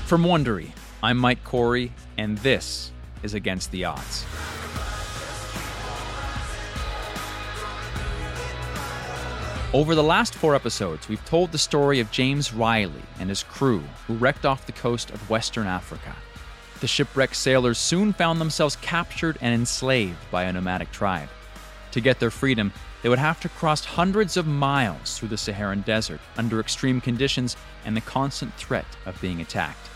From Wondery, I'm Mike Corey, and this is Against the Odds. Over the last 4 episodes, we've told the story of James Riley and his crew who wrecked off the coast of Western Africa. The shipwrecked sailors soon found themselves captured and enslaved by a nomadic tribe. To get their freedom, they would have to cross hundreds of miles through the Saharan desert under extreme conditions and the constant threat of being attacked.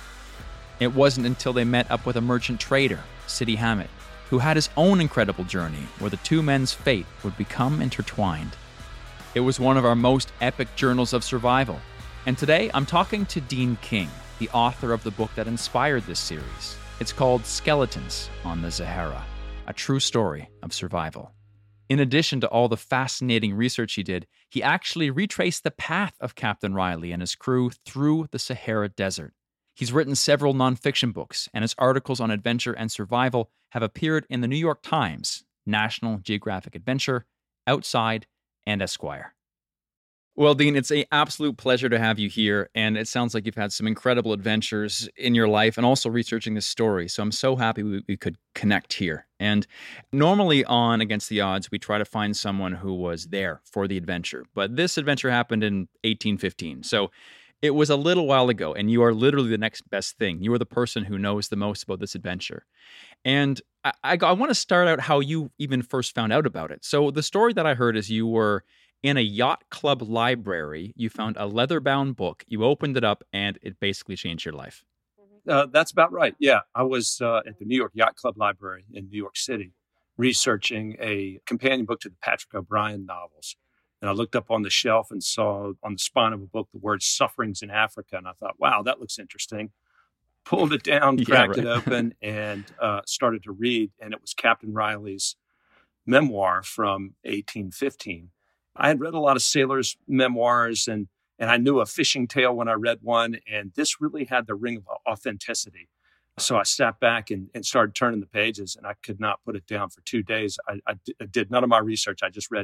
It wasn't until they met up with a merchant trader, Sidi Hamet, who had his own incredible journey where the two men's fate would become intertwined. It was one of our most epic journals of survival. And today, I'm talking to Dean King, the author of the book that inspired this series. It's called Skeletons on the Sahara, a true story of survival. In addition to all the fascinating research he did, he actually retraced the path of Captain Riley and his crew through the Sahara Desert. He's written several nonfiction books, and his articles on adventure and survival have appeared in the New York Times, National Geographic Adventure, Outside, and Esquire. Well, Dean, it's an absolute pleasure to have you here, and it sounds like you've had some incredible adventures in your life and also researching this story, so I'm so happy we could connect here. And normally on Against the Odds, we try to find someone who was there for the adventure, but this adventure happened in 1815, so it was a little while ago, and you are literally the next best thing. You are the person who knows the most about this adventure. And I want to start out how you even first found out about it. So the story that I heard is you were in a yacht club library. You found a leather-bound book. You opened it up, and it basically changed your life. That's about right. Yeah, I was at the New York Yacht Club Library in New York City researching a companion book to the Patrick O'Brian novels. And I looked up on the shelf and saw on the spine of a book the word Sufferings in Africa. And I thought, wow, that looks interesting. Pulled it down, cracked it open, and started to read. And it was Captain Riley's memoir from 1815. I had read a lot of sailors' memoirs, and I knew a fishing tale when I read one. And this really had the ring of authenticity. So I sat back and started turning the pages, and I could not put it down for 2 days. I did none of my research. I just read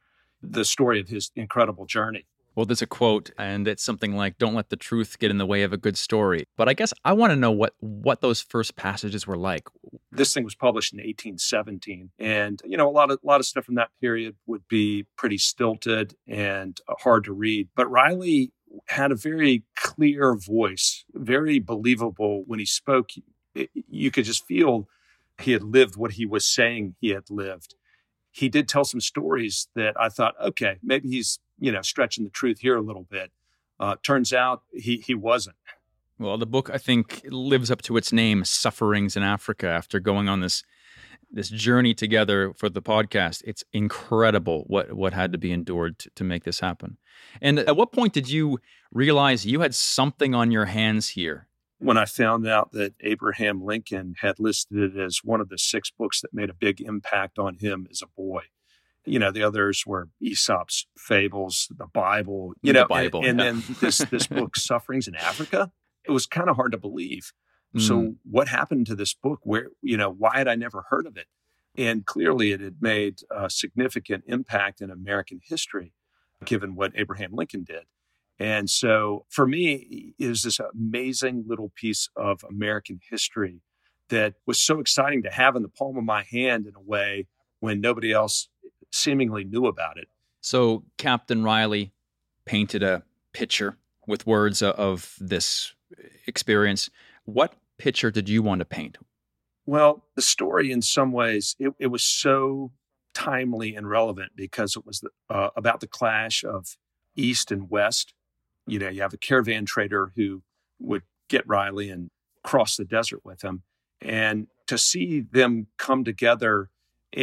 the story of his incredible journey. Well, there's a quote, and it's something like, "Don't let the truth get in the way of a good story." But I guess I want to know what those first passages were like. This thing was published in 1817. And, a lot of stuff from that period would be pretty stilted and hard to read. But Riley had a very clear voice, very believable when he spoke. You could just feel he had lived what he was saying he had lived. He did tell some stories that I thought, okay, maybe he's, stretching the truth here a little bit. Turns out he wasn't. Well, the book, I think, lives up to its name, Sufferings in Africa. After going on this journey together for the podcast, it's incredible what had to be endured to make this happen. And at what point did you realize you had something on your hands here? When I found out that Abraham Lincoln had listed it as one of the 6 books that made a big impact on him as a boy. The others were Aesop's Fables, the Bible, the Bible, and then this book, Sufferings in Africa. It was kind of hard to believe. So what happened to this book? Why had I never heard of it? And clearly it had made a significant impact in American history, given what Abraham Lincoln did. And so for me, it was this amazing little piece of American history that was so exciting to have in the palm of my hand in a way when nobody else seemingly knew about it. So Captain Riley painted a picture with words of this experience. What picture did you want to paint? Well, the story in some ways, it was so timely and relevant because it was about the clash of East and West. You have a caravan trader who would get Riley and cross the desert with him. And to see them come together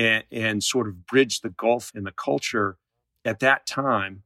and sort of bridge the gulf in the culture at that time,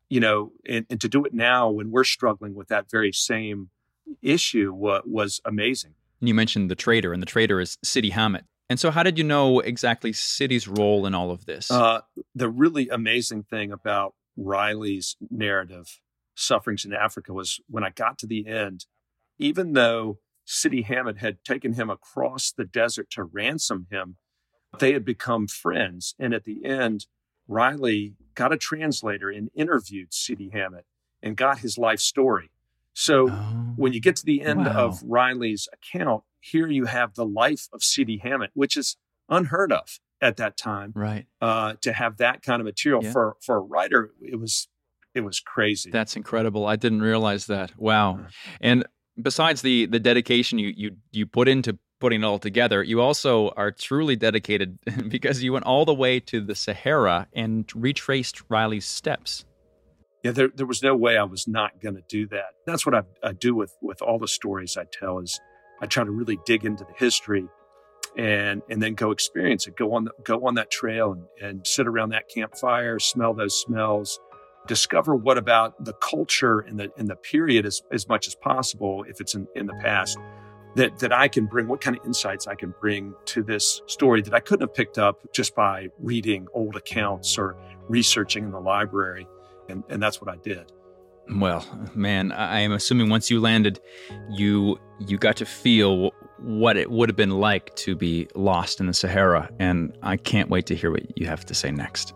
and to do it now when we're struggling with that very same issue was amazing. You mentioned the trader, and the trader is Sidi Hamet. And so how did you know exactly Sidi's role in all of this? The really amazing thing about Riley's narrative, Sufferings in Africa, was when I got to the end, even though Sidi Hamet had taken him across the desert to ransom him, they had become friends. And at the end, Riley got a translator and interviewed Sidi Hamet and got his life story. So Oh, when you get to the end wow. of Riley's account, here you have the life of C.D. Hammond, which is unheard of at that time. Right. To have that kind of material Yeah. for a writer, it was crazy. That's incredible. I didn't realize that. Wow. And besides the dedication you put into putting it all together, you also are truly dedicated because you went all the way to the Sahara and retraced Riley's steps. Yeah, there was no way I was not going to do that. That's what I do with all the stories I tell. Is I try to really dig into the history and then go experience it. Go on that trail and sit around that campfire, smell those smells, discover what about the culture and the period as much as possible, if it's in the past, that I can bring, what kind of insights I can bring to this story that I couldn't have picked up just by reading old accounts or researching in the library. And that's what I did. Well, man, I am assuming once you landed, you got to feel what it would have been like to be lost in the Sahara, and I can't wait to hear what you have to say next.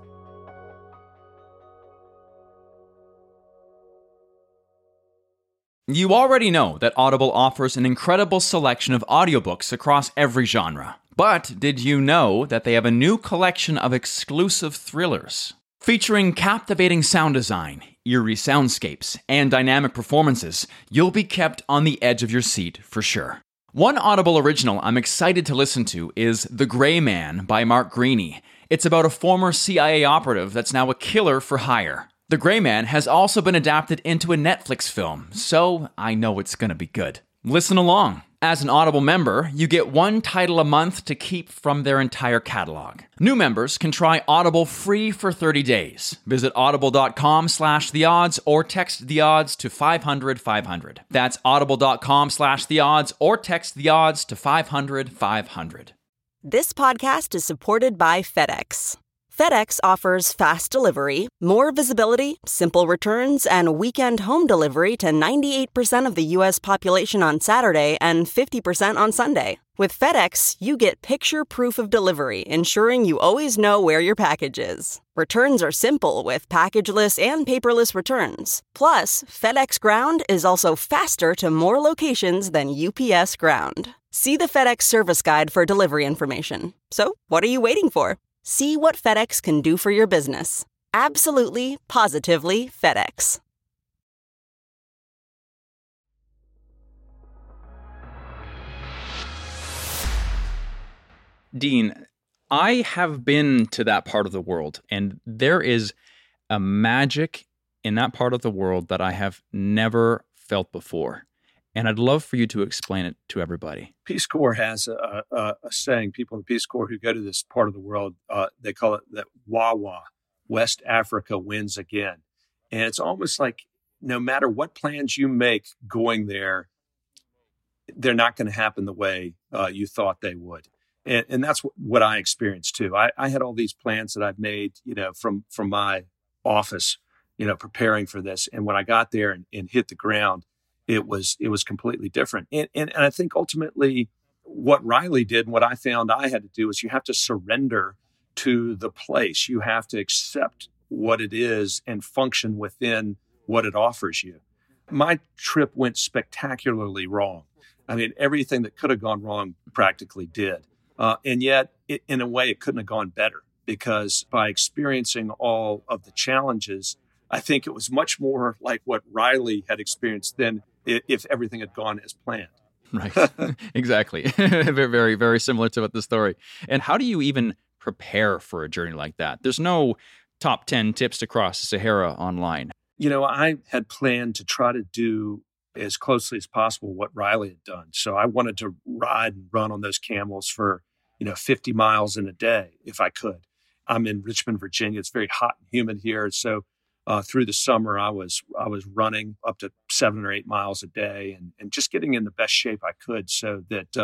You already know that Audible offers an incredible selection of audiobooks across every genre. But did you know that they have a new collection of exclusive thrillers? Featuring captivating sound design, eerie soundscapes, and dynamic performances, you'll be kept on the edge of your seat for sure. One Audible original I'm excited to listen to is The Gray Man by Mark Greaney. It's about a former CIA operative that's now a killer for hire. The Gray Man has also been adapted into a Netflix film, so I know it's gonna be good. Listen along. As an Audible member, you get one title a month to keep from their entire catalog. New members can try Audible free for 30 days. Visit audible.com/theodds or text the odds to 500-500. That's audible.com/theodds or text the odds to 500-500. This podcast is supported by FedEx. FedEx offers fast delivery, more visibility, simple returns, and weekend home delivery to 98% of the U.S. population on Saturday and 50% on Sunday. With FedEx, you get picture proof of delivery, ensuring you always know where your package is. Returns are simple with packageless and paperless returns. Plus, FedEx Ground is also faster to more locations than UPS Ground. See the FedEx service guide for delivery information. So, what are you waiting for? See what FedEx can do for your business. Absolutely, positively FedEx. Dean, I have been to that part of the world, and there is a magic in that part of the world that I have never felt before. And I'd love for you to explain it to everybody. Peace Corps has a saying. People in the Peace Corps who go to this part of the world, they call it that Wawa, West Africa wins again. And it's almost like no matter what plans you make going there, they're not going to happen the way you thought they would. And that's what I experienced too. I had all these plans that I've made, from my office, preparing for this. And when I got there and hit the ground, it was completely different. And I think ultimately what Riley did and what I found I had to do is you have to surrender to the place. You have to accept what it is and function within what it offers you. My trip went spectacularly wrong. I mean, everything that could have gone wrong practically did. And yet, in a way, it couldn't have gone better because by experiencing all of the challenges, I think it was much more like what Riley had experienced than if everything had gone as planned. Right. Exactly. Very, very, very similar to the story. And how do you even prepare for a journey like that? There's no top 10 tips to cross the Sahara online. I had planned to try to do as closely as possible what Riley had done. So I wanted to ride and run on those camels for, 50 miles in a day if I could. I'm in Richmond, Virginia. It's very hot and humid here. So through the summer, I was running up to 7 or 8 miles a day and just getting in the best shape I could so that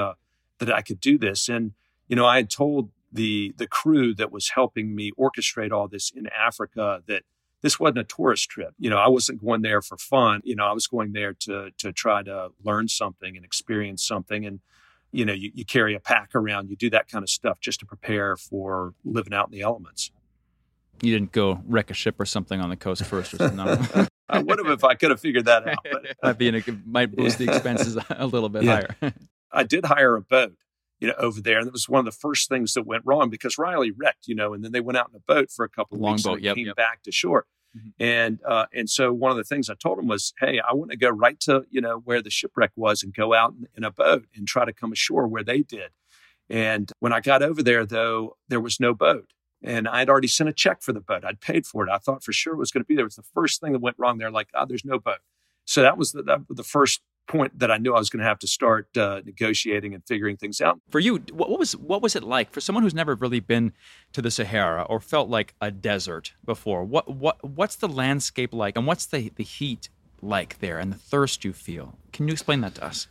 I could do this. And, I had told the crew that was helping me orchestrate all this in Africa that this wasn't a tourist trip. I wasn't going there for fun. I was going there to try to learn something and experience something. And, you carry a pack around, you do that kind of stuff just to prepare for living out in the elements. You didn't go wreck a ship or something on the coast first or something? No. I would have if I could have figured that out. But might boost the expenses a little bit higher. I did hire a boat, over there. And it was one of the first things that went wrong because Riley wrecked, and then they went out in a boat for a couple of weeks and came back to shore. Mm-hmm. And so one of the things I told him was, hey, I want to go right to, where the shipwreck was and go out in a boat and try to come ashore where they did. And when I got over there, though, there was no boat. And I'd already sent a check for the boat. I'd paid for it. I thought for sure it was going to be there. It was the first thing that went wrong there. Like, there's no boat. So that was the first point that I knew I was going to have to start negotiating and figuring things out. For you, what was it like for someone who's never really been to the Sahara or felt like a desert before? What's the landscape like, and what's the heat like there, and the thirst you feel? Can you explain that to us?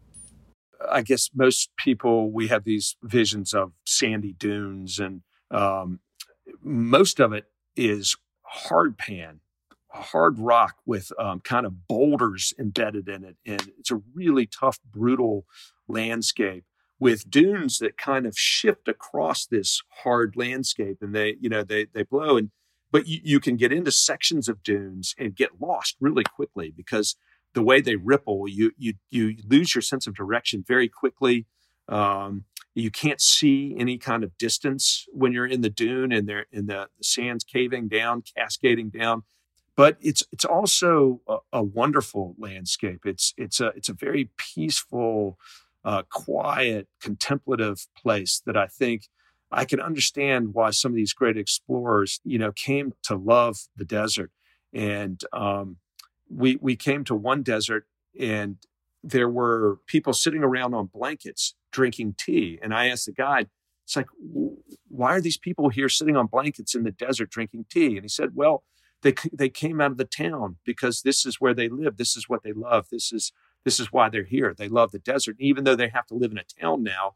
I guess most people, we have these visions of sandy dunes, and most of it is hard pan. Hard rock with kind of boulders embedded in it. And it's a really tough, brutal landscape with dunes that kind of shift across this hard landscape. And they blow. But you can get into sections of dunes and get lost really quickly because the way they ripple, you lose your sense of direction very quickly. You can't see any kind of distance when you're in the dune and the sand's caving down, cascading down. But it's also a wonderful landscape. It's a very peaceful, quiet, contemplative place that I think I can understand why some of these great explorers, came to love the desert. And we came to one desert, and there were people sitting around on blankets drinking tea. And I asked the guide, it's like, why are these people here sitting on blankets in the desert drinking tea? And he said, well, they came out of the town because this is where they live. This is what they love. This is why they're here. They love the desert. And even though they have to live in a town now,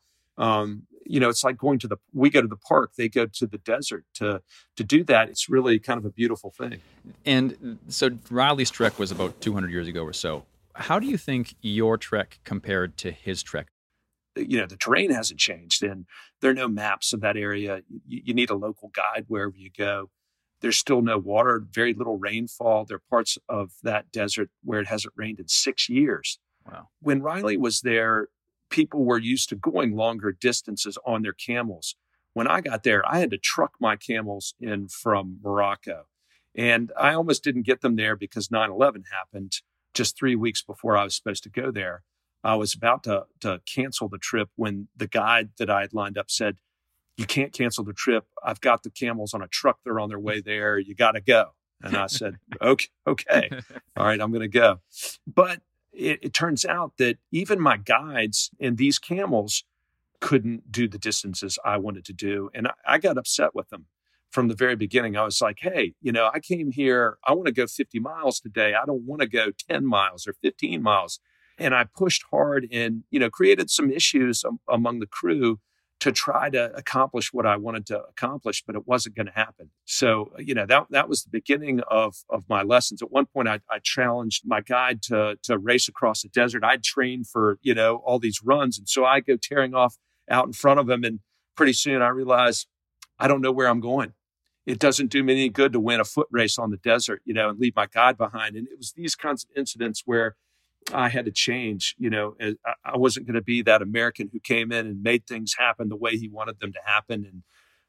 it's like we go to the park, they go to the desert to do that. It's really kind of a beautiful thing. And so Riley's trek was about 200 years ago or so. How do you think your trek compared to his trek? The terrain hasn't changed, and there are no maps of that area. You need a local guide wherever you go. There's still no water, very little rainfall. There are parts of that desert where it hasn't rained in 6 years. Wow. When Riley was there, people were used to going longer distances on their camels. When I got there, I had to truck my camels in from Morocco. And I almost didn't get them there because 9/11 happened just 3 weeks before I was supposed to go there. I was about to cancel the trip when the guide that I had lined up said, you can't cancel the trip. I've got the camels on a truck. They're on their way there. You got to go. And I said, okay. All right, I'm going to go. But it turns out that even my guides and these camels couldn't do the distances I wanted to do. And I got upset with them from the very beginning. I was like, hey, I came here. I want to go 50 miles today. I don't want to go 10 miles or 15 miles. And I pushed hard and, created some issues among the crew to try to accomplish what I wanted to accomplish, but it wasn't going to happen. So, that was the beginning of my lessons. At one point, I challenged my guide to race across the desert. I'd trained for, all these runs. And so I go tearing off out in front of him. And pretty soon I realized I don't know where I'm going. It doesn't do me any good to win a foot race on the desert, and leave my guide behind. And it was these kinds of incidents where I had to change. I wasn't going to be that American who came in and made things happen the way he wanted them to happen. And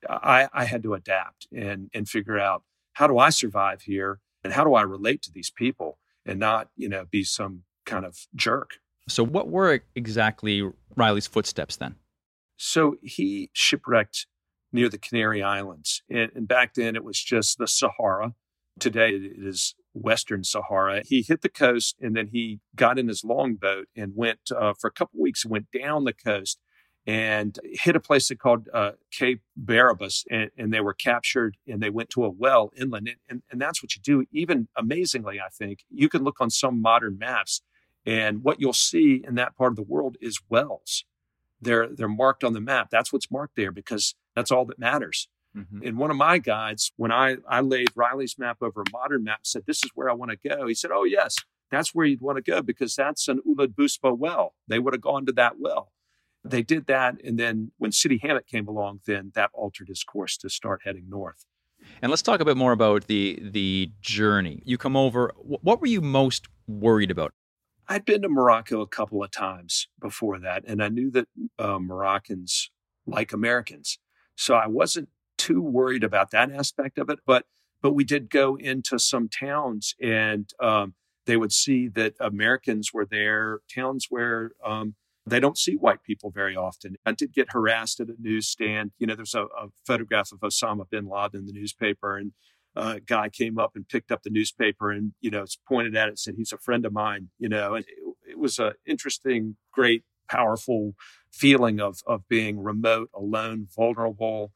I had to adapt and figure out, how do I survive here? And how do I relate to these people and not, be some kind of jerk? So what were exactly Riley's footsteps then? So he shipwrecked near the Canary Islands. And back then it was just the Sahara. Today it is Western Sahara. He hit the coast, and then he got in his longboat and went for a couple of weeks, went down the coast and hit a place they called Cape Barabas, and they were captured, and they went to a well inland. And that's what you do. Even amazingly, I think, you can look on some modern maps, and what you'll see in that part of the world is wells. They're marked on the map. That's what's marked there because that's all that matters. Mm-hmm. And one of my guides, when I laid Riley's map over a modern map, said, this is where I want to go. He said, oh, yes, that's where you'd want to go because that's an Ouled Busba well. They would have gone to that well. They did that. And then when Sidi Hamet came along, then that altered his course to start heading north. And let's talk a bit more about the journey. You come over. What were you most worried about? I'd been to Morocco a couple of times before that, and I knew that Moroccans like Americans. So I wasn't too worried about that aspect of it. But we did go into some towns, and they would see that Americans were there, towns where they don't see white people very often. I did get harassed at a newsstand. There's a photograph of Osama bin Laden in the newspaper, and a guy came up and picked up the newspaper and, pointed at it and said, he's a friend of mine, and it was an interesting, great, powerful feeling of being remote, alone, vulnerable.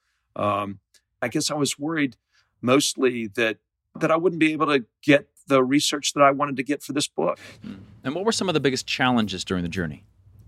I guess I was worried mostly that I wouldn't be able to get the research that I wanted to get for this book. And what were some of the biggest challenges during the journey?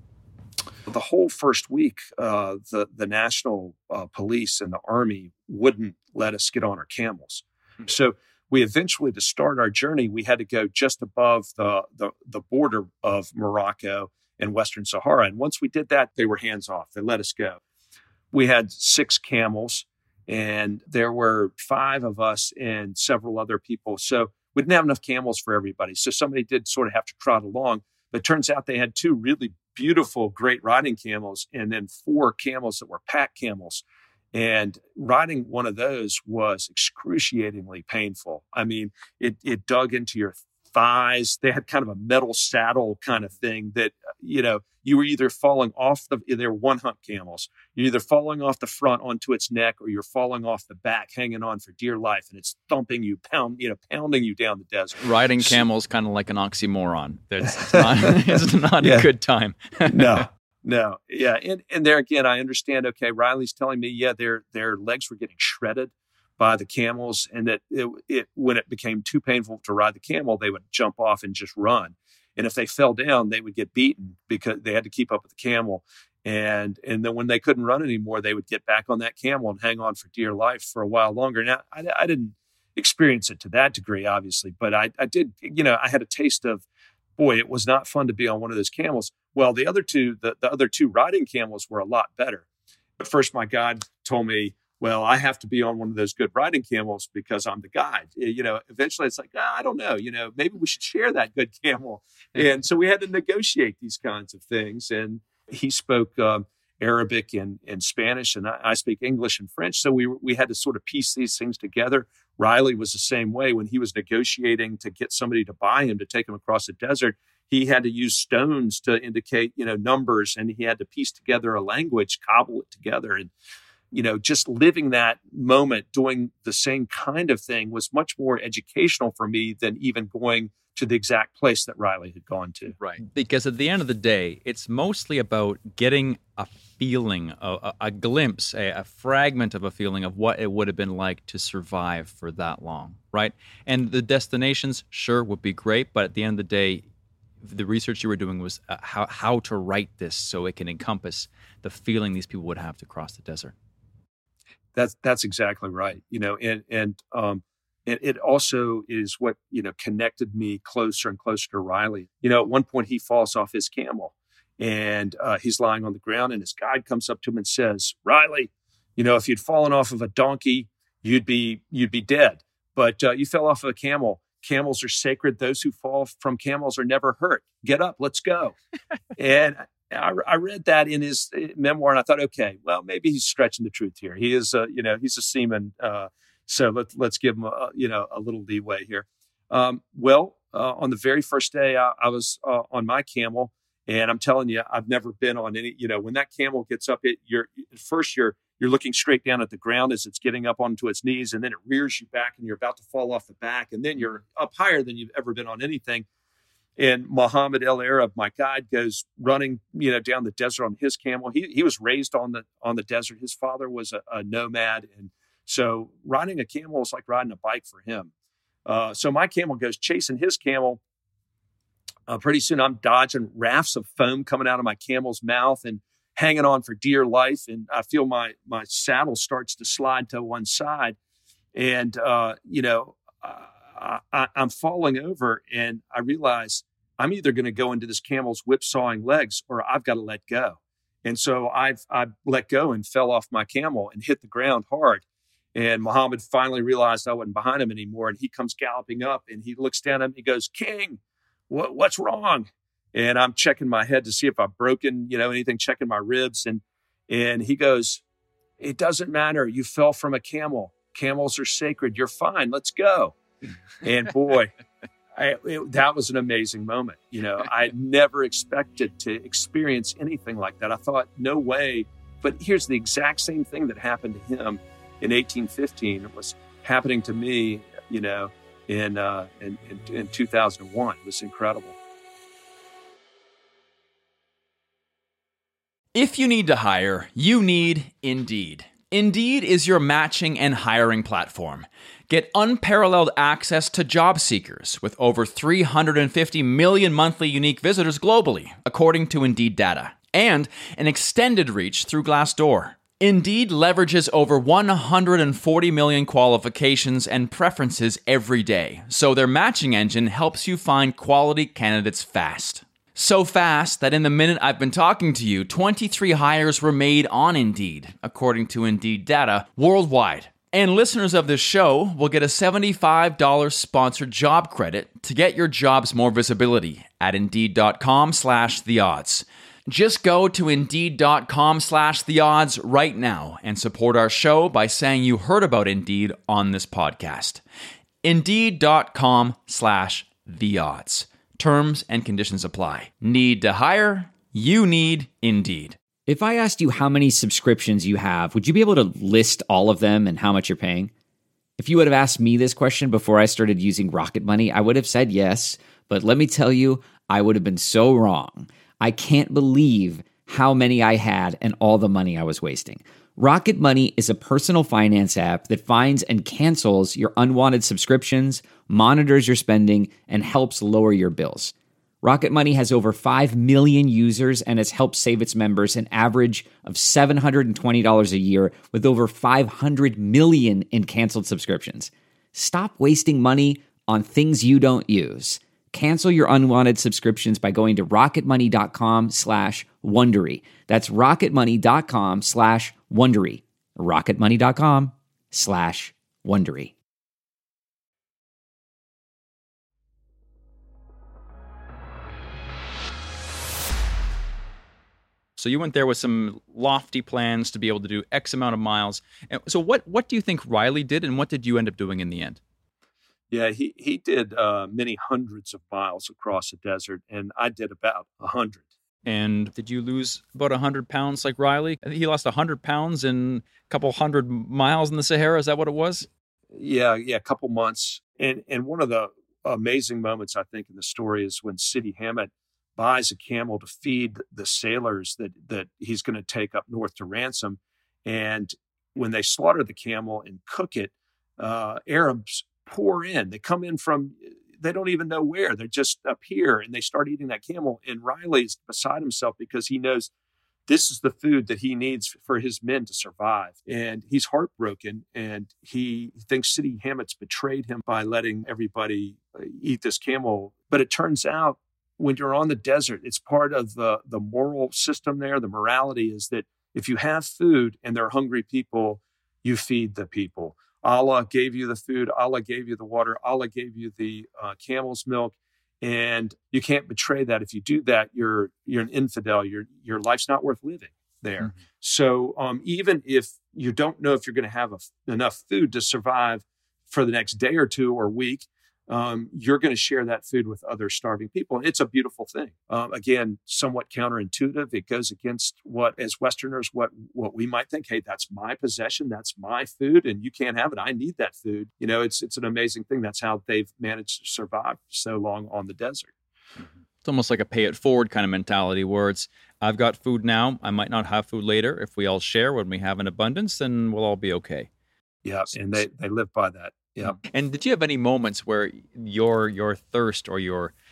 The whole first week, the national police and the army wouldn't let us get on our camels. So we eventually, to start our journey, we had to go just above the border of Morocco and Western Sahara. And once we did that, they were hands off. They let us go. We had 6 camels, and there were 5 of us and several other people. So we didn't have enough camels for everybody. So somebody did sort of have to trot along. But it turns out they had 2 really beautiful, great riding camels, and then 4 camels that were pack camels. And riding one of those was excruciatingly painful. I mean, it dug into your thighs. They had kind of a metal saddle kind of thing that, you were either falling off they were one hump camels. You're either falling off the front onto its neck, or you're falling off the back, hanging on for dear life. And it's thumping you, pounding you down the desert. Riding camels kind of like an oxymoron. It's not a good time. No. Yeah. And there again, I understand, okay, Riley's telling me, their legs were getting shredded by the camels, and that when it became too painful to ride the camel, they would jump off and just run. And if they fell down, they would get beaten because they had to keep up with the camel. And then when they couldn't run anymore, they would get back on that camel and hang on for dear life for a while longer. Now, I didn't experience it to that degree, obviously, but I did, I had a taste of, boy, it was not fun to be on one of those camels. Well, the other two riding camels were a lot better. But first, my guide told me, well, I have to be on one of those good riding camels because I'm the guide. Eventually it's like, I don't know, maybe we should share that good camel. And so we had to negotiate these kinds of things. And he spoke Arabic and Spanish, and I speak English and French. So we had to sort of piece these things together. Riley was the same way. When he was negotiating to get somebody to buy him to take him across the desert, he had to use stones to indicate, numbers, and he had to piece together a language, cobble it together. And just living that moment, doing the same kind of thing was much more educational for me than even going to the exact place that Riley had gone to. Right. Because at the end of the day, it's mostly about getting a feeling, a glimpse, a fragment of a feeling of what it would have been like to survive for that long, right? And the destinations, sure, would be great, but at the end of the day, the research you were doing was how to write this so it can encompass the feeling these people would have to cross the desert. That's exactly right. It also is what, connected me closer and closer to Riley. At one point he falls off his camel, and he's lying on the ground, and his guide comes up to him and says, Riley, if you'd fallen off of a donkey, you'd be dead. But you fell off of a camel. Camels are sacred. Those who fall from camels are never hurt. Get up, let's go. And I read that in his memoir, and I thought, okay, well, maybe he's stretching the truth here. He is, he's a seaman, so let's give him, a little leeway here. On the very first day, I was on my camel, and I'm telling you, I've never been on any. When that camel gets up, you're looking straight down at the ground as it's getting up onto its knees, and then it rears you back, and you're about to fall off the back, and then you're up higher than you've ever been on anything. And Muhammad El Arab, my guide, goes running, down the desert on his camel. He was raised on the desert. His father was a nomad, and so riding a camel is like riding a bike for him. So my camel goes chasing his camel. Pretty soon, I'm dodging rafts of foam coming out of my camel's mouth and hanging on for dear life. And I feel my saddle starts to slide to one side, and I'm falling over, and I realize I'm either going to go into this camel's whipsawing legs, or I've got to let go. And so I let go and fell off my camel and hit the ground hard. And Muhammad finally realized I wasn't behind him anymore. And he comes galloping up and he looks down at him and he goes, "King, what's wrong?" And I'm checking my head to see if I've broken, anything, checking my ribs. And he goes, "It doesn't matter. You fell from a camel. Camels are sacred. You're fine. Let's go." And boy, that was an amazing moment. I never expected to experience anything like that. I thought, no way. But here's the exact same thing that happened to him in 1815. It was happening to me, in 2001. It was incredible. If you need to hire, you need Indeed. Indeed is your matching and hiring platform. Get unparalleled access to job seekers with over 350 million monthly unique visitors globally, according to Indeed data, and an extended reach through Glassdoor. Indeed leverages over 140 million qualifications and preferences every day, so their matching engine helps you find quality candidates fast. So fast that in the minute I've been talking to you, 23 hires were made on Indeed, according to Indeed data, worldwide. And listeners of this show will get a $75 sponsored job credit to get your jobs more visibility at Indeed.com/theodds. Just go to Indeed.com/theodds right now and support our show by saying you heard about Indeed on this podcast. Indeed.com/theodds. Terms and conditions apply. Need to hire? You need Indeed. If I asked you how many subscriptions you have, would you be able to list all of them and how much you're paying? If you would have asked me this question before I started using Rocket Money, I would have said yes, but let me tell you, I would have been so wrong. I can't believe how many I had and all the money I was wasting. Rocket Money is a personal finance app that finds and cancels your unwanted subscriptions, monitors your spending, and helps lower your bills. Rocket Money has over 5 million users and has helped save its members an average of $720 a year with over 500 million in canceled subscriptions. Stop wasting money on things you don't use. Cancel your unwanted subscriptions by going to rocketmoney.com/Wondery. That's rocketmoney.com/Wondery. rocketmoney.com/Wondery. So you went there with some lofty plans to be able to do X amount of miles. And so what do you think Riley did, and what did you end up doing in the end? Yeah, he did many hundreds of miles across the desert, and I did about 100. And did you lose about 100 pounds like Riley? I think he lost 100 pounds in a couple hundred miles in the Sahara. Is that what it was? Yeah, a couple months. And one of the amazing moments, I think, in the story is when Sidi Hamet buys a camel to feed the sailors that he's going to take up north to ransom. And when they slaughter the camel and cook it, Arabs pour in. They come in from, they don't even know where. They're just up here, and they start eating that camel. And Riley's beside himself because he knows this is the food that he needs for his men to survive. And he's heartbroken, and he thinks Sidi Hamet's betrayed him by letting everybody eat this camel. But it turns out when you're on the desert, it's part of the moral system there. The morality is that if you have food and there are hungry people, you feed the people. Allah gave you the food. Allah gave you the water. Allah gave you the camel's milk. And you can't betray that. If you do that, you're an infidel. Your life's not worth living there. Mm-hmm. So even if you don't know if you're going to have enough food to survive for the next day or two or week, you're going to share that food with other starving people. And it's a beautiful thing. Again, somewhat counterintuitive. It goes against what, as Westerners, what we might think, hey, that's my possession. That's my food and you can't have it. I need that food. It's an amazing thing. That's how they've managed to survive so long on the desert. It's almost like a pay it forward kind of mentality where it's, I've got food now. I might not have food later. If we all share when we have an abundance, then we'll all be okay. Yeah. And they live by that. Yeah. And did you have any moments where your thirst or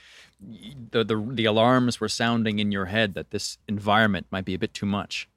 the alarms were sounding in your head that this environment might be a bit too much?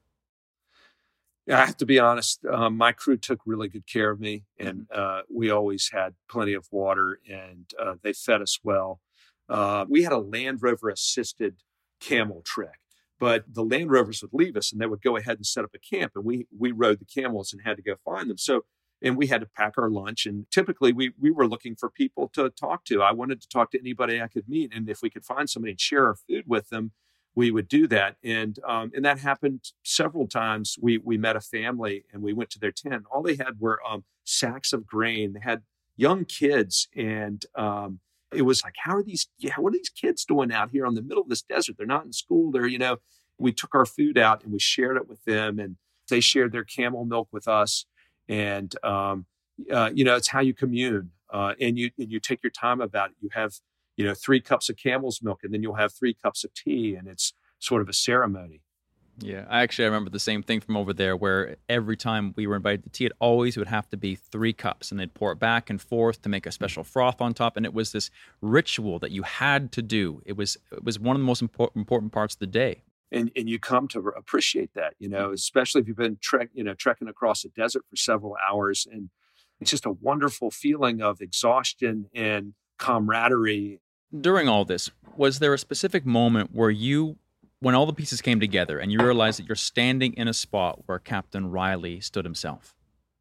I have to be honest. My crew took really good care of me, and we always had plenty of water, and they fed us well. We had a Land Rover assisted camel trek, but the Land Rovers would leave us, and they would go ahead and set up a camp, and we rode the camels and had to go find them. So And we had to pack our lunch. And typically we were looking for people to talk to. I wanted to talk to anybody I could meet. And if we could find somebody and share our food with them, we would do that. And that happened several times. We met a family and we went to their tent. All they had were sacks of grain. They had young kids. And it was like, what are these kids doing out here in the middle of this desert? They're not in school. We took our food out and we shared it with them. And they shared their camel milk with us. And, it's how you commune, and you take your time about it. You have, 3 cups of camel's milk, and then you'll have 3 cups of tea, and it's sort of a ceremony. Yeah, I remember the same thing from over there, where every time we were invited to tea, it always would have to be 3 cups, and they'd pour it back and forth to make a special froth on top. And it was this ritual that you had to do. It was one of the most important parts of the day. And you come to appreciate that, especially if you've been trekking across the desert for several hours. And it's just a wonderful feeling of exhaustion and camaraderie. During all this, was there a specific moment where when all the pieces came together and you realized that you're standing in a spot where Captain Riley stood himself?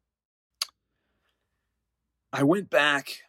I went back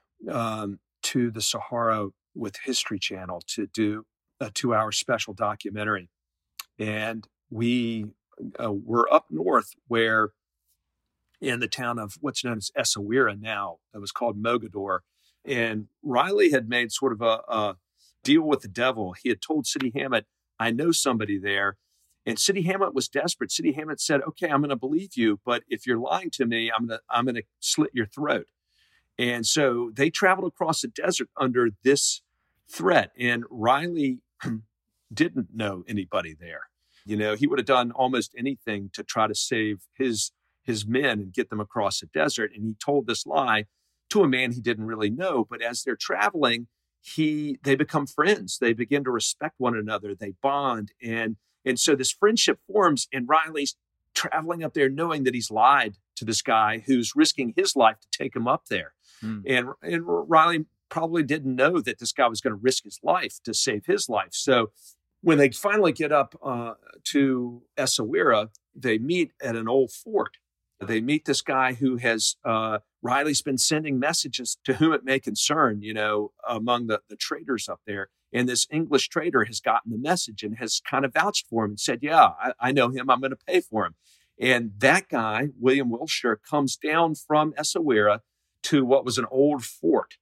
to the Sahara with History Channel to do a 2-hour special documentary. And we were up north where in the town of what's known as Essaouira now, it was called Mogador. And Riley had made sort of a deal with the devil. He had told Sidi Hamet, I know somebody there. And Sidi Hamet was desperate. Sidi Hamet said, okay, I'm going to believe you, but if you're lying to me, I'm going to slit your throat. And so they traveled across the desert under this threat. And Riley didn't know anybody there. He would have done almost anything to try to save his men and get them across the desert. And he told this lie to a man he didn't really know. But as they're traveling, they become friends. They begin to respect one another. They bond. And so this friendship forms, and Riley's traveling up there knowing that he's lied to this guy who's risking his life to take him up there. And Riley probably didn't know that this guy was going to risk his life to save his life. So when they finally get up to Essaouira, they meet at an old fort. They meet this guy who has, Riley's been sending messages to whom it may concern, among the traders up there. And this English trader has gotten the message and has kind of vouched for him and said, yeah, I know him. I'm going to pay for him. And that guy, William Wilshire, comes down from Essaouira to what was an old fort.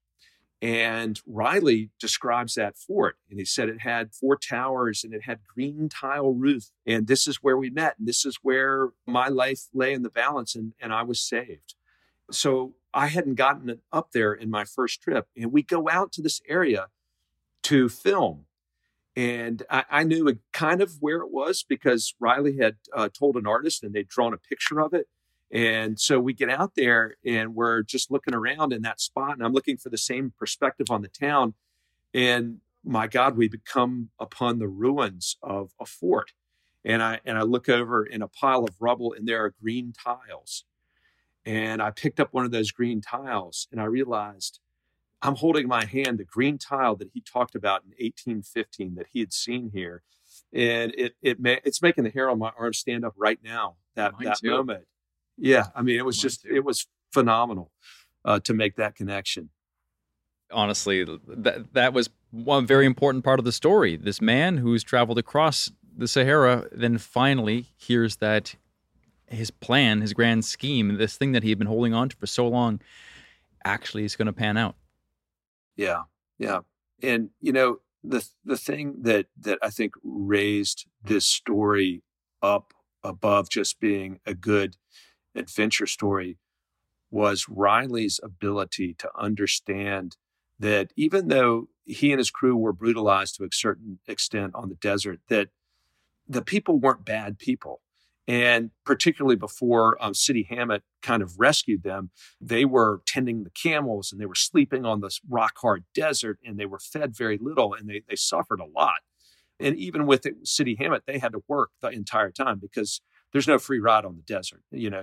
And Riley describes that fort. And he said it had 4 towers and it had green tile roof. And this is where we met. And this is where my life lay in the balance and I was saved. So I hadn't gotten up there in my first trip. And we go out to this area to film. And I knew kind of where it was because Riley had told an artist and they'd drawn a picture of it. And so we get out there and we're just looking around in that spot and I'm looking for the same perspective on the town. And my God, we come upon the ruins of a fort. And I look over in a pile of rubble and there are green tiles. And I picked up one of those green tiles and I realized I'm holding in my hand the green tile that he talked about in 1815 that he had seen here. And it's making the hair on my arm stand up right now, that moment. Yeah, I mean, it was phenomenal to make that connection. Honestly, that was one very important part of the story. This man who's traveled across the Sahara then finally hears that his plan, his grand scheme, this thing that he had been holding on to for so long actually is going to pan out. Yeah. And, the thing that I think raised this story up above just being a good adventure story was Riley's ability to understand that even though he and his crew were brutalized to a certain extent on the desert, that the people weren't bad people. And particularly before Sidi Hamet kind of rescued them, they were tending the camels and they were sleeping on this rock-hard desert and they were fed very little and they suffered a lot. And even with Sidi Hamet, they had to work the entire time because there's no free ride on the desert.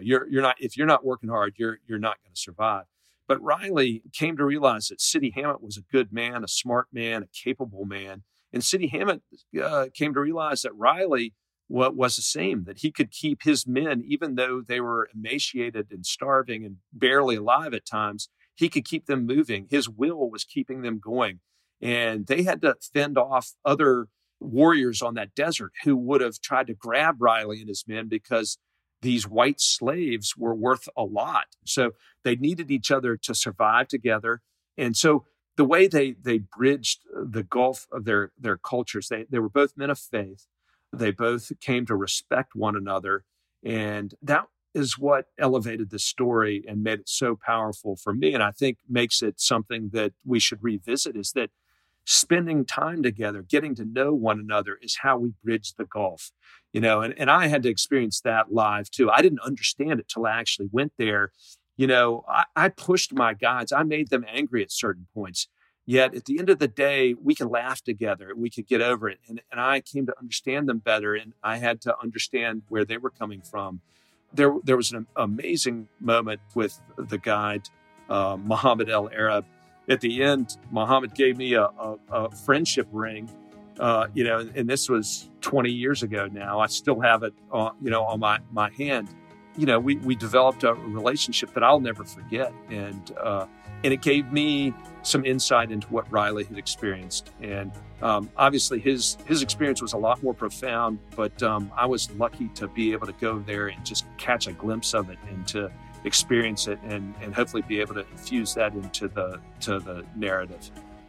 If you're not working hard, you're not going to survive. But Riley came to realize that Sidi Hamet was a good man, a smart man, a capable man. And Sidi Hamet came to realize that Riley what was the same, that he could keep his men, even though they were emaciated and starving and barely alive at times, he could keep them moving. His will was keeping them going. And they had to fend off other warriors on that desert who would have tried to grab Riley and his men because these white slaves were worth a lot. So they needed each other to survive together. And so the way they bridged the gulf of their cultures, they were both men of faith. They both came to respect one another. And that is what elevated the story and made it so powerful for me. And I think makes it something that we should revisit, is that spending time together, getting to know one another is how we bridge the gulf, and I had to experience that live too. I didn't understand it till I actually went there. I pushed my guides. I made them angry at certain points. Yet at the end of the day, we could laugh together and we could get over it. And I came to understand them better, and I had to understand where they were coming from. There was an amazing moment with the guide, Muhammad El Arab. At the end, Muhammad gave me a friendship ring, and this was 20 years ago now. I still have it, on my hand. We developed a relationship that I'll never forget. And it gave me some insight into what Riley had experienced. And obviously his experience was a lot more profound, but I was lucky to be able to go there and just catch a glimpse of it and to experience it and hopefully be able to infuse that into the narrative.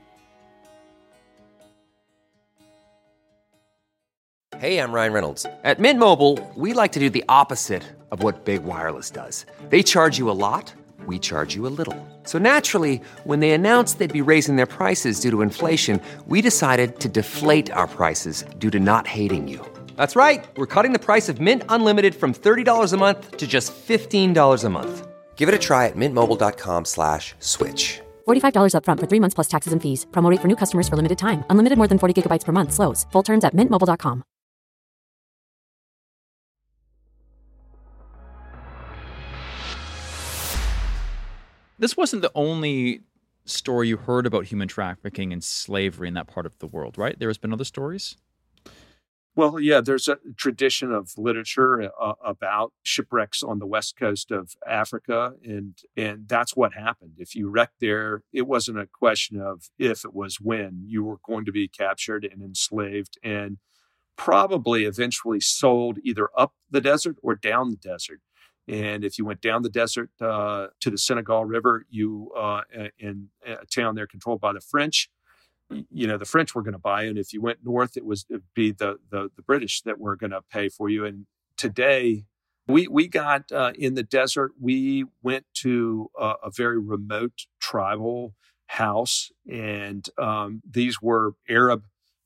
Hey, I'm Ryan Reynolds. At Mint Mobile, we like to do the opposite of what Big Wireless does. They charge you a lot, we charge you a little. So naturally, when they announced they'd be raising their prices due to inflation, we decided to deflate our prices due to not hating you. That's right. We're cutting the price of Mint Unlimited from $30 a month to just $15 a month. Give it a try at mintmobile.com/switch. $45 up front for 3 months plus taxes and fees. Promo rate for new customers for limited time. Unlimited more than 40 gigabytes per month slows. Full terms at mintmobile.com. This wasn't the only story you heard about human trafficking and slavery in that part of the world, right? There has been other stories? Well, yeah, there's a tradition of literature about shipwrecks on the west coast of Africa, and that's what happened. If you wrecked there, it wasn't a question of if, it was when. You were going to be captured and enslaved and probably eventually sold either up the desert or down the desert. And if you went down the desert to the Senegal River, you in a town there controlled by the French, the French were going to buy you. And if you went north, it'd be the British that were going to pay for you. And today, we got in the desert. We went to a very remote tribal house, and these were Arab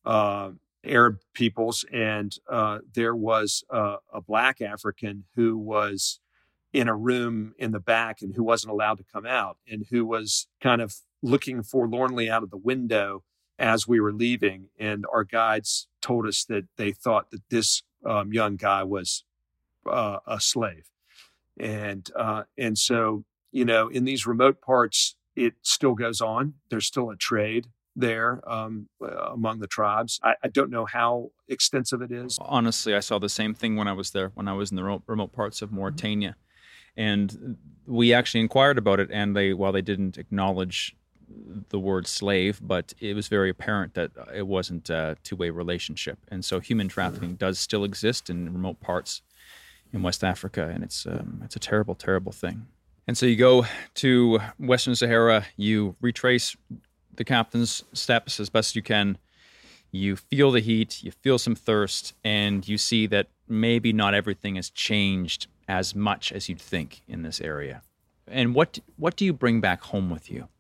peoples, and there was a Black African who was in a room in the back and who wasn't allowed to come out, and who was kind of looking forlornly out of the window as we were leaving. And our guides told us that they thought that this young guy was a slave. And so, in these remote parts, it still goes on. There's still a trade there among the tribes. I don't know how extensive it is. Honestly, I saw the same thing when I was there, when I was in the remote parts of Mauritania. And we actually inquired about it, and while they didn't acknowledge the word slave, but it was very apparent that it wasn't a two-way relationship. And so human trafficking does still exist in remote parts in West Africa, and it's a terrible, terrible thing. And so you go to Western Sahara, you retrace the captain's steps as best you can, you feel the heat, you feel some thirst, and you see that maybe not everything has changed as much as you'd think in this area. And what do you bring back home with you?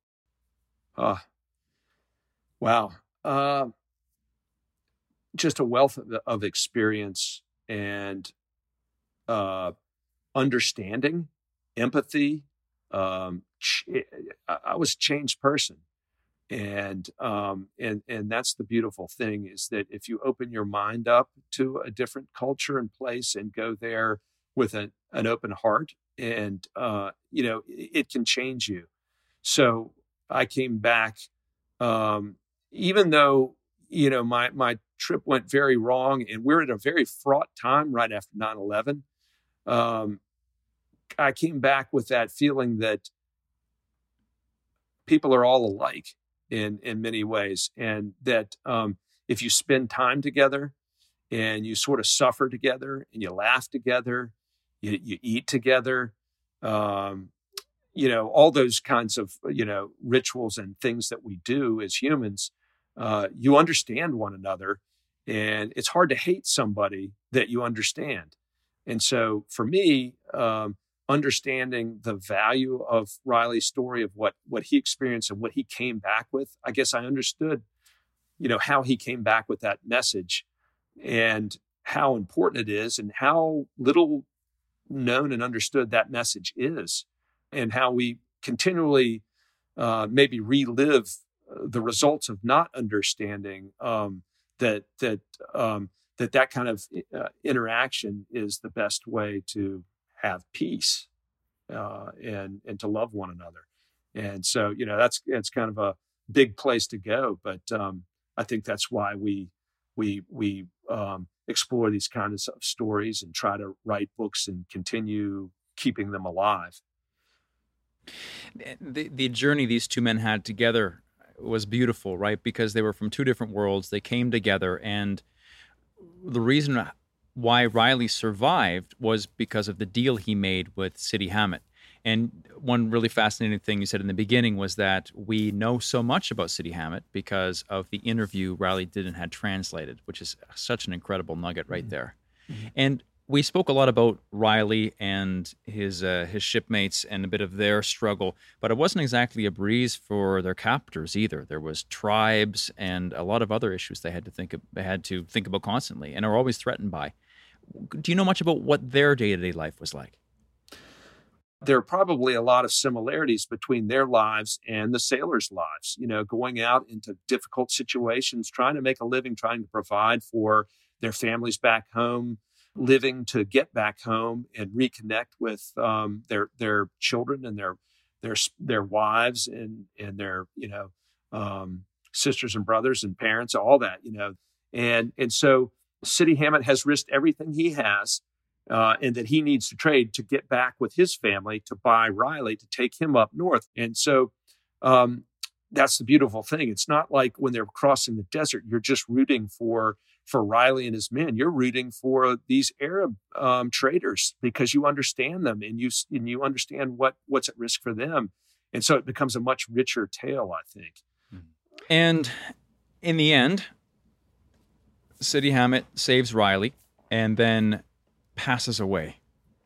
Wow. Just a wealth of experience and understanding, empathy. I was a changed person. And that's the beautiful thing, is that if you open your mind up to a different culture and place and go there with an open heart, and it can change you. So I came back, even though my trip went very wrong, and we're at a very fraught time right after 9/11. I came back with that feeling that people are all alike in many ways, and that if you spend time together and you sort of suffer together and you laugh together, you eat together, all those kinds of, rituals and things that we do as humans, you understand one another, and it's hard to hate somebody that you understand. And so for me, understanding the value of Riley's story of what he experienced and what he came back with, I guess I understood, how he came back with that message and how important it is and how little known and understood that message is, and how we continually maybe relive the results of not understanding that kind of interaction is the best way to have peace and to love one another. And so, it's kind of a big place to go, but I think that's why we explore these kinds of stories and try to write books and continue keeping them alive. The journey these two men had together was beautiful, right? Because they were from two different worlds. They came together, and the reason why Riley survived was because of the deal he made with Sidi Hamet. And one really fascinating thing you said in the beginning was that we know so much about Sidi Hamet because of the interview Riley did and had translated, which is such an incredible nugget right there. Mm-hmm. And we spoke a lot about Riley and his shipmates and a bit of their struggle, but it wasn't exactly a breeze for their captors either. There was tribes and a lot of other issues they had to think about constantly and are always threatened by. Do you know much about what their day-to-day life was like? There are probably a lot of similarities between their lives and the sailors' lives, going out into difficult situations, trying to make a living, trying to provide for their families back home, living to get back home and reconnect with their children and their wives and their sisters and brothers and parents, all that, and so Sidi Hamet has risked everything he has and that he needs to trade to get back with his family to buy Riley to take him up north. And so that's the beautiful thing. It's not like when they're crossing the desert, you're just rooting for Riley and his men. You're rooting for these Arab traders because you understand them and you understand what's at risk for them. And so it becomes a much richer tale, I think. And in the end, Sidi Hamet saves Riley and then passes away,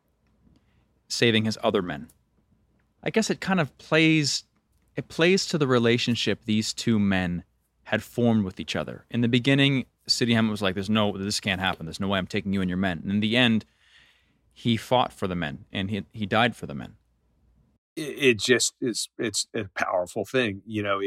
saving his other men. I guess it kind of plays to the relationship these two men had formed with each other. In the beginning, Sidi Hamet was like, this can't happen. There's no way I'm taking you and your men. And in the end, he fought for the men and he died for the men. It just is, it's a powerful thing.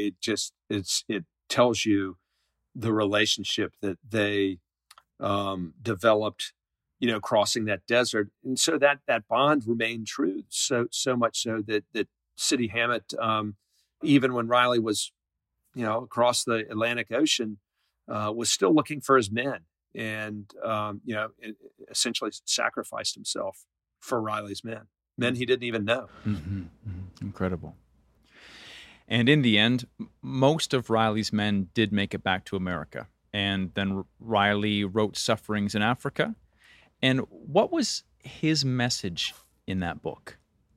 It tells you the relationship that they developed, crossing that desert. And so that bond remained true. So much so that Sidi Hamet, even when Riley was, across the Atlantic Ocean, was still looking for his men and, essentially sacrificed himself for Riley's men he didn't even know. Mm-hmm. Mm-hmm. Incredible. And in the end, most of Riley's men did make it back to America. And then Riley wrote Sufferings in Africa. And what was his message in that book?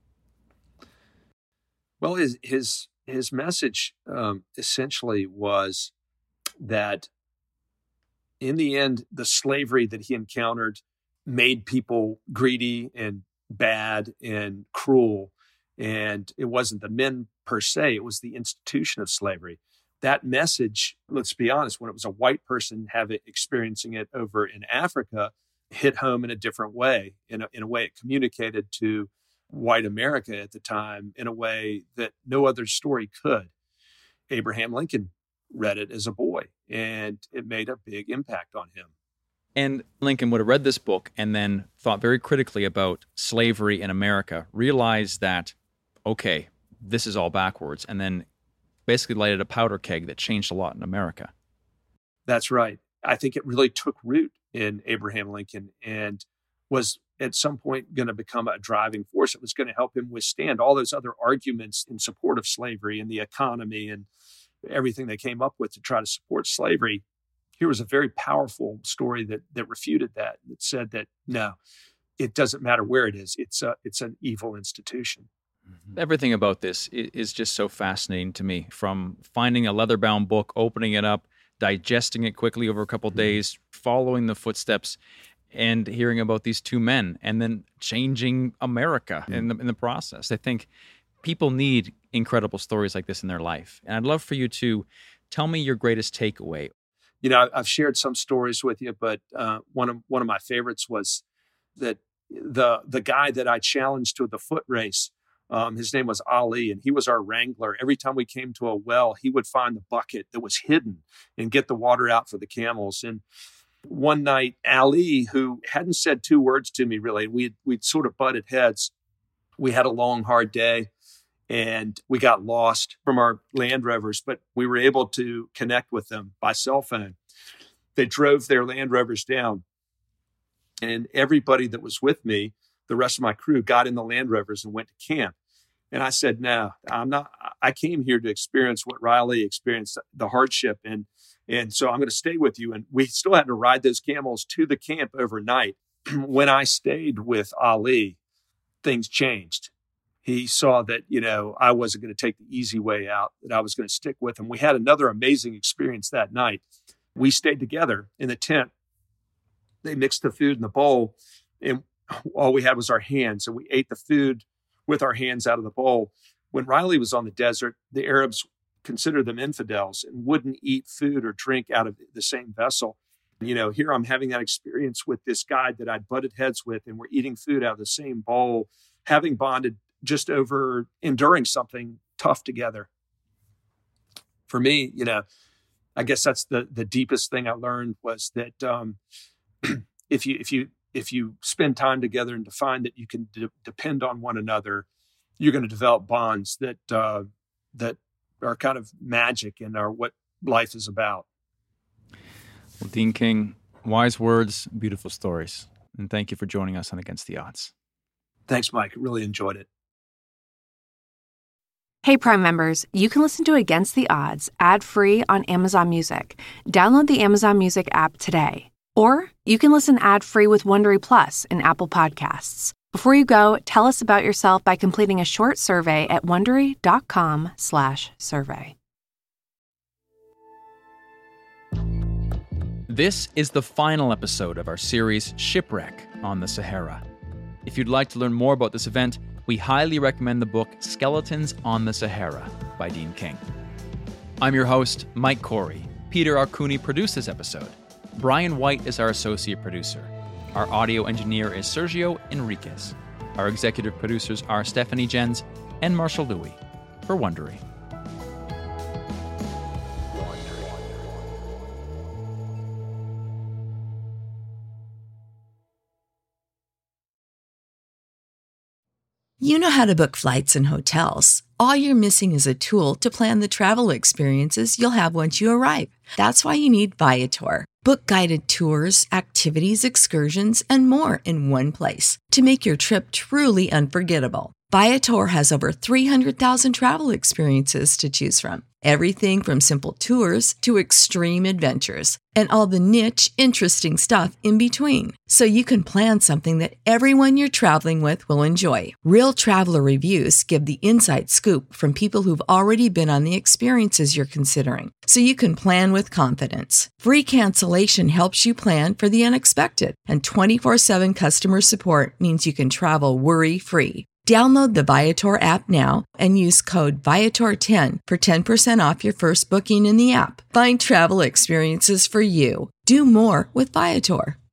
Well, his message essentially was that in the end, the slavery that he encountered made people greedy and bad and cruel. And it wasn't the men per se, it was the institution of slavery. That message, let's be honest, when it was a white person experiencing it over in Africa, hit home in a different way. In a way, it communicated to white America at the time in a way that no other story could. Abraham Lincoln read it as a boy, and it made a big impact on him. And Lincoln would have read this book and then thought very critically about slavery in America, realized that, okay, this is all backwards, and then basically lighted a powder keg that changed a lot in America. That's right. I think it really took root in Abraham Lincoln and was at some point going to become a driving force. It was going to help him withstand all those other arguments in support of slavery and the economy and everything they came up with to try to support slavery. Here was a very powerful story that refuted that said that, no, it doesn't matter where it is. It's an evil institution. Everything about this is just so fascinating to me, from finding a leather-bound book, opening it up, digesting it quickly over a couple of days, following the footsteps, and hearing about these two men, and then changing America in the process. I think people need incredible stories like this in their life. And I'd love for you to tell me your greatest takeaway. I've shared some stories with you, but one of my favorites was that the guy that I challenged to the foot race, his name was Ali, and he was our wrangler. Every time we came to a well, he would find the bucket that was hidden and get the water out for the camels. And one night, Ali, who hadn't said two words to me really, we'd sort of butted heads. We had a long, hard day, and we got lost from our Land Rovers, but we were able to connect with them by cell phone. They drove their Land Rovers down, and everybody that was with me, the rest of my crew, got in the Land Rovers and went to camp. And I said, no, I'm not. I came here to experience what Riley experienced, the hardship. And so I'm going to stay with you. And we still had to ride those camels to the camp overnight. When I stayed with Ali, things changed. He saw that, I wasn't going to take the easy way out, that I was going to stick with him. We had another amazing experience that night. We stayed together in the tent. They mixed the food in the bowl, and all we had was our hands, and we ate the food with our hands out of the bowl. When Riley was on the desert, the Arabs considered them infidels and wouldn't eat food or drink out of the same vessel. Here I'm having that experience with this guy that I'd butted heads with, and we're eating food out of the same bowl, having bonded just over enduring something tough together. For me, I guess that's the deepest thing I learned was that if you spend time together and to find that you can depend on one another, you're going to develop bonds that are kind of magic and are what life is about. Well, Dean King, wise words, beautiful stories. And thank you for joining us on Against the Odds. Thanks, Mike. Really enjoyed it. Hey, Prime members, you can listen to Against the Odds ad-free on Amazon Music. Download the Amazon Music app today. Or you can listen ad-free with Wondery Plus in Apple Podcasts. Before you go, tell us about yourself by completing a short survey at Wondery.com/survey. This is the final episode of our series Shipwreck on the Sahara. If you'd like to learn more about this event, we highly recommend the book Skeletons on the Sahara by Dean King. I'm your host, Mike Corey. Peter Arcuni produced this episode. Brian White is our associate producer. Our audio engineer is Sergio Enriquez. Our executive producers are Stephanie Jens and Marshall Louis for Wondery. You know how to book flights and hotels. All you're missing is a tool to plan the travel experiences you'll have once you arrive. That's why you need Viator. Book guided tours, activities, excursions, and more in one place to make your trip truly unforgettable. Viator has over 300,000 travel experiences to choose from. Everything from simple tours to extreme adventures and all the niche, interesting stuff in between. So you can plan something that everyone you're traveling with will enjoy. Real traveler reviews give the inside scoop from people who've already been on the experiences you're considering. So you can plan with confidence. Free cancellation helps you plan for the unexpected. And 24/7 customer support means you can travel worry-free. Download the Viator app now and use code Viator10 for 10% off your first booking in the app. Find travel experiences for you. Do more with Viator.